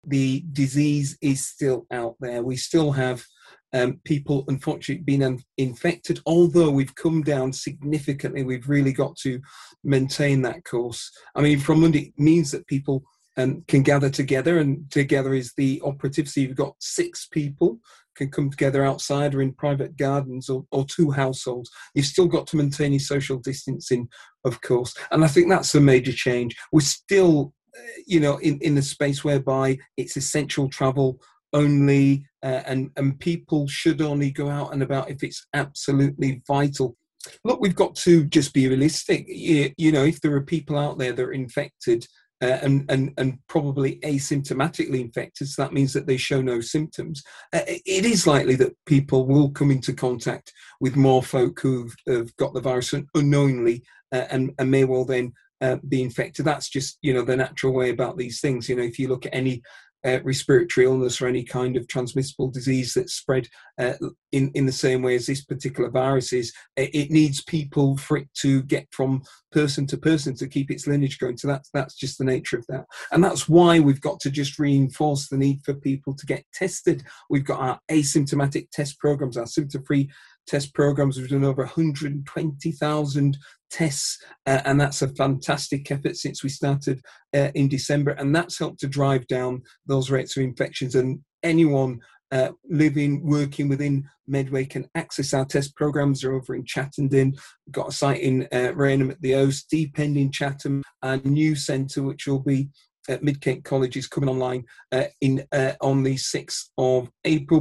the disease is still out there. We still have people, unfortunately, being infected, although we've come down significantly. We've really got to maintain that course. I mean, from Monday, it means that people can gather together, and together is the operative. So you've got 6 people can come together outside or in private gardens, or 2 households. You've still got to maintain your social distancing, of course. And I think that's a major change. We're still, in the space whereby it's essential travel only, and people should only go out and about if it's absolutely vital. Look, we've got to just be realistic. If there are people out there that are infected, and probably asymptomatically infected, so that means that they show no symptoms, it is likely that people will come into contact with more folk who've got the virus unknowingly, and may well then be infected. That's just, the natural way about these things. If you look at any respiratory illness or any kind of transmissible disease that's spread in the same way as this particular virus is, it needs people for it to get from person to person to keep its lineage going. So that's just the nature of that. And that's why we've got to just reinforce the need for people to get tested. We've got our asymptomatic test programs, our symptom-free test programs. We've done over 120,000 tests, and that's a fantastic effort since we started in December, and that's helped to drive down those rates of infections. And anyone living, working within Medway can access our test programs. They're over in Chattenden. We've got a site in Rainham at the Oast, Deep End in Chatham, and new centre which will be at Mid Kent College is coming online on the 6th of April.